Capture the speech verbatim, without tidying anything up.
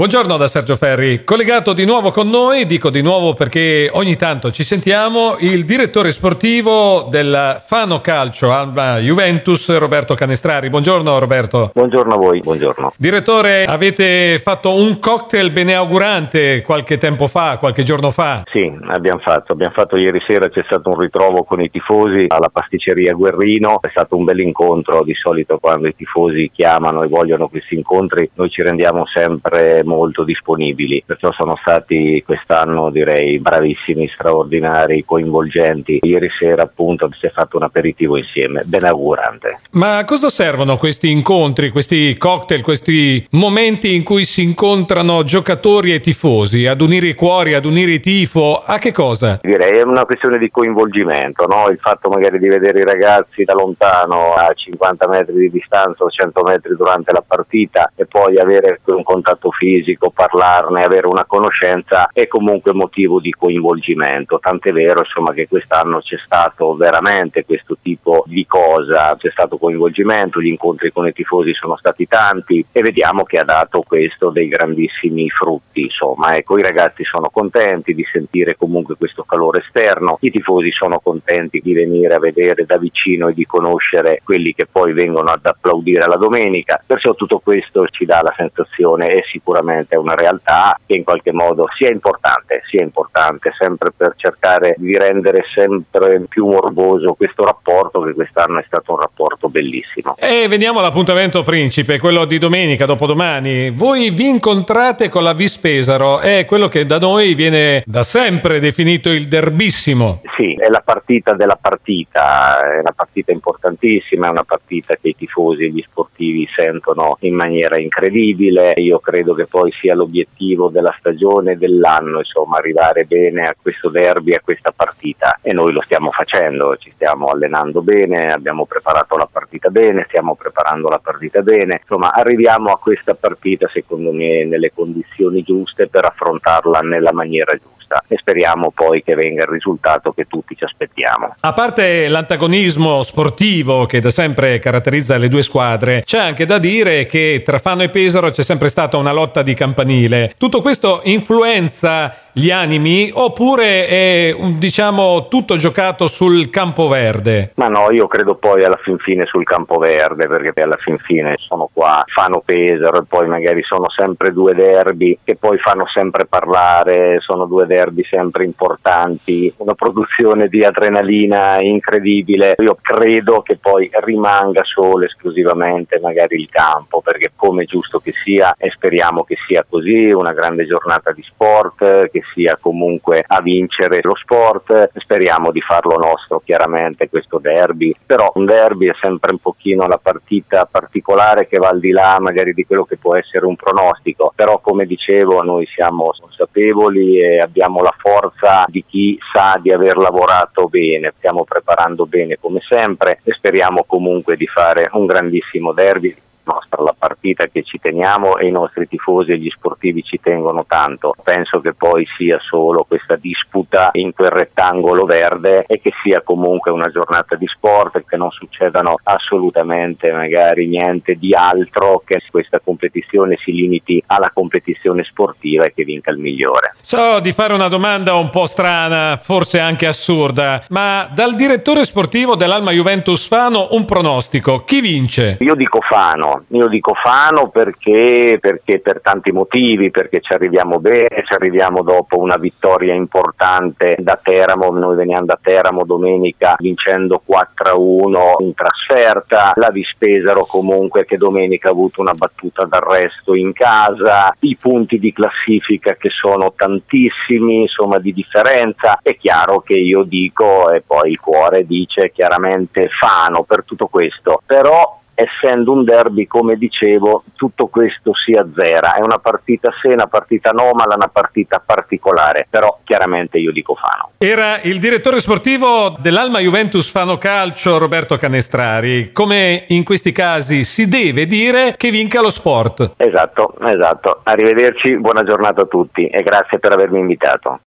Buongiorno da Sergio Ferri, collegato di nuovo con noi, dico di nuovo perché ogni tanto ci sentiamo, il direttore sportivo del Fano Calcio Alma Juventus, Roberto Canestrari. Buongiorno Roberto. Buongiorno a voi, buongiorno. Direttore, avete fatto un cocktail beneaugurante qualche tempo fa, qualche giorno fa? Sì, abbiamo fatto, abbiamo fatto ieri sera, c'è stato un ritrovo con i tifosi alla pasticceria Guerrino, è stato un bel incontro. Di solito quando i tifosi chiamano e vogliono questi incontri noi ci rendiamo sempre molto disponibili, perciò sono stati quest'anno direi bravissimi, straordinari, coinvolgenti. Ieri sera appunto si è fatto un aperitivo insieme, beneaugurante. Ma a cosa servono questi incontri, questi cocktail, questi momenti in cui si incontrano giocatori e tifosi, ad unire i cuori, ad unire i tifo, a che cosa? Direi è una questione di coinvolgimento, no? Il fatto magari di vedere i ragazzi da lontano a cinquanta metri di distanza o cento metri durante la partita e poi avere un contatto fisico, parlarne, avere una conoscenza è comunque motivo di coinvolgimento, tant'è vero insomma che quest'anno c'è stato veramente questo tipo di cosa, c'è stato coinvolgimento, gli incontri con i tifosi sono stati tanti e vediamo che ha dato questo dei grandissimi frutti, insomma ecco, i ragazzi sono contenti di sentire comunque questo calore esterno, i tifosi sono contenti di venire a vedere da vicino e di conoscere quelli che poi vengono ad applaudire la domenica, perciò tutto questo ci dà la sensazione e sicuramente è una realtà che in qualche modo sia importante, sia importante sempre per cercare di rendere sempre più morboso questo rapporto, che quest'anno è stato un rapporto bellissimo. E veniamo all'appuntamento principe, quello di domenica, dopodomani. Voi vi incontrate con la Vis Pesaro, è quello che da noi viene da sempre definito il derbissimo. Sì, è la partita della partita, è una partita importantissima, è una partita che i tifosi e gli sportivi sentono in maniera incredibile. Io credo che poi sia l'obiettivo della stagione, dell'anno, insomma, arrivare bene a questo derby, a questa partita, e noi lo stiamo facendo, ci stiamo allenando bene, abbiamo preparato la partita bene, stiamo preparando la partita bene, insomma arriviamo a questa partita secondo me nelle condizioni giuste per affrontarla nella maniera giusta e speriamo poi che venga il risultato che tutti ci aspettiamo. A parte l'antagonismo sportivo che da sempre caratterizza le due squadre, c'è anche da dire che tra Fano e Pesaro c'è sempre stata una lotta di campanile. Tutto questo influenza gli animi oppure è diciamo tutto giocato sul campo verde? Ma no, io credo poi alla fin fine sul campo verde, perché alla fin fine sono qua Fano Pesaro e poi magari sono sempre due derby che poi fanno sempre parlare, sono due derby sempre importanti, una produzione di adrenalina incredibile. Io credo che poi rimanga solo esclusivamente magari il campo, perché come è giusto che sia e speriamo che sia così, una grande giornata di sport, che sia comunque a vincere lo sport, speriamo di farlo nostro chiaramente questo derby, però un derby è sempre un pochino la partita particolare che va al di là magari di quello che può essere un pronostico, però come dicevo noi siamo consapevoli e abbiamo la forza di chi sa di aver lavorato bene, stiamo preparando bene come sempre e speriamo comunque di fare un grandissimo derby. Nostra la partita che ci teniamo e i nostri tifosi e gli sportivi ci tengono tanto. Penso che poi sia solo questa disputa in quel rettangolo verde e che sia comunque una giornata di sport, che non succedano assolutamente magari niente di altro, che questa competizione si limiti alla competizione sportiva e che vinca il migliore. So di fare una domanda un po' strana, forse anche assurda, ma dal direttore sportivo dell'Alma Juventus Fano un pronostico, chi vince? Io dico Fano. Io dico Fano perché, perché per tanti motivi, perché ci arriviamo bene, ci arriviamo dopo una vittoria importante da Teramo, noi veniamo da Teramo domenica vincendo quattro a uno in trasferta, la Vis Pesaro comunque che domenica ha avuto una battuta d'arresto in casa, i punti di classifica che sono tantissimi, insomma di differenza, è chiaro che io dico e poi il cuore dice chiaramente Fano per tutto questo, però essendo un derby, come dicevo, tutto questo si azzera, è una partita sì, una partita anomala, una partita particolare, però chiaramente io dico Fano. Era il direttore sportivo dell'Alma Juventus Fano Calcio, Roberto Canestrari. Come in questi casi si deve dire che vinca lo sport. Esatto, esatto. Arrivederci, buona giornata a tutti e grazie per avermi invitato.